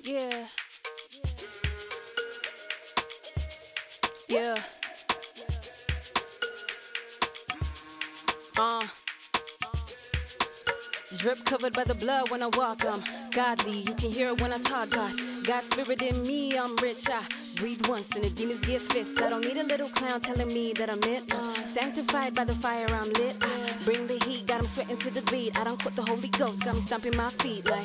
Yeah. Yeah. Drip covered by the blood when I walk, I'm godly. You can hear it when I talk, God's spirit in me, I'm rich. I breathe once and the demons get fists. I don't need a little clown telling me that I'm it. Sanctified by the fire, I'm lit. Bring the heat, got 'em sweating to the beat. I don't quit the Holy Ghost, got me stomping my feet like.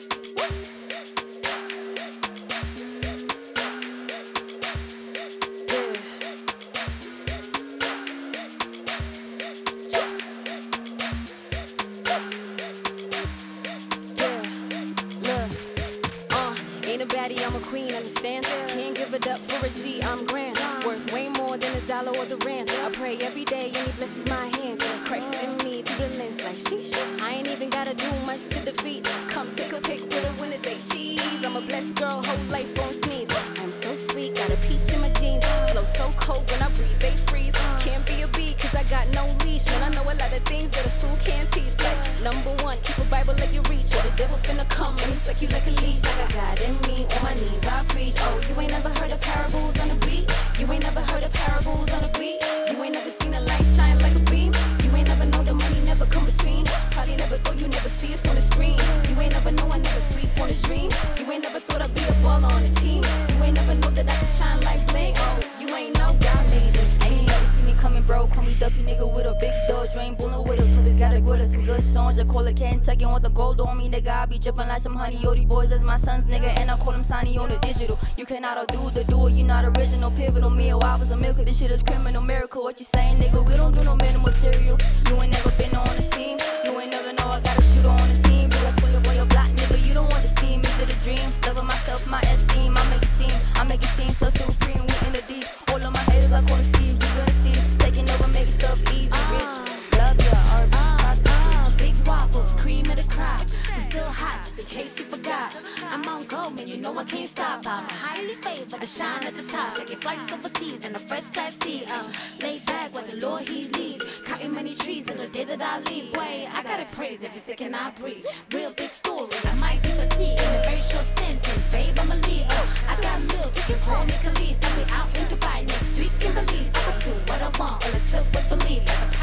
Ain't a baddie, I'm a queen, understand? Can't give it up for a G, I'm grand. Worth way more than $1 or the rand. I pray every day and he blesses my hands. Christ in me through the lens like sheesh. I ain't even gotta do much to defeat. Come take a pic with her when it say cheese. I'm a blessed girl, whole life on sneeze. I'm so sweet, got a peach in my jeans. Flow so cold when I breathe, they freeze. Can't be a bee cause I got no leash. Man, I know a lot of things that a school can't teach. Like, number one, keep a Bible like you reach. Or the devil finna come and he suck you like a leash. I got God in me, on my knees I preach. Oh, you ain't never heard of parables on the beat? You ain't never heard of parables on the beat? You ain't never seen a light shine like a beam? You ain't never know the money never come between? Probably never thought you never see us on the screen. You ain't never know I never sleep on a dream. You ain't never thought I'd be a baller on a team. You ain't never know that I could shine like bling. Oh, you ain't know God made this. Ain't never see me coming, bro. Call me Duffy nigga with a big dog. Drain bullet with a purpose. Gotta go to some good songs. I call it Kentucky. Want the gold on me, nigga. I be dripping like some honey. Yo, these boys is my sons, nigga. And I call them Sonny on the digital. You cannot outdo the duel. You not original. Pivotal meal. I was a milk. This shit is criminal. Miracle. What you saying, nigga? We don't do no minimal cereal. You ain't never been on a team. You ain't never know I got a shooter on the team. Be like for your boy, your block, nigga. You don't want the steam. Is it a dream? Loving myself, my esteem. I make it seem so supreme. We in the deep. All of my haters, I call the Steve. You gonna see. Taking over, making stuff easy. Rich. Love ya, RB. Big waffles, cream of the crop. I'm still hot, just in case you forgot. I'm on gold, man, you know I can't stop. I'm highly favored, I shine at the top. Like flights overseas in a first class seat. Laid back with the Lord he leads. Cutting many trees in the day that I leave. Wait, I gotta praise every second I breathe. Real big story, I might be petite in a very short sentence. Babe, I'm a Leo. I got milk, you can call me Khalees. I'll be out in Dubai next week in Belize. I can do what I want, all it took was belief. Like a